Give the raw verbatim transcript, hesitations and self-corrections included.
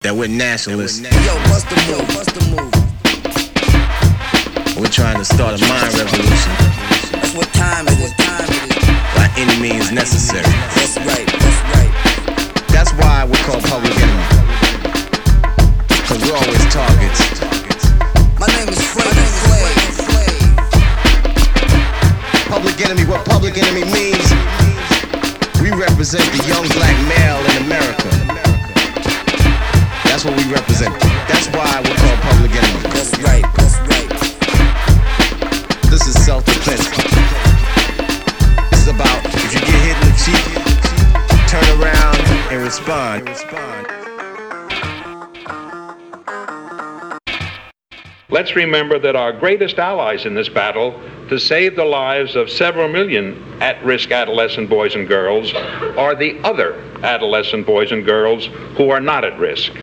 that we're nationalists. Yo, bust the move, bust the move. We're trying to start a mind revolution. That's what time it is, time it is. By any means necessary. That's right, that's right. That's why we're called Public Enemy. Cause we're always targets. My name is Frank Flay. Public Enemy, what Public Enemy means, we represent the young black male in America. That's what we represent. That's why we're called Public Enemy. That's right, that's right. This is self-defense. This is about if you get hit in the cheek, turn around and respond. Let's remember that our greatest allies in this battle to save the lives of several million at-risk adolescent boys and girls are the other adolescent boys and girls who are not at risk.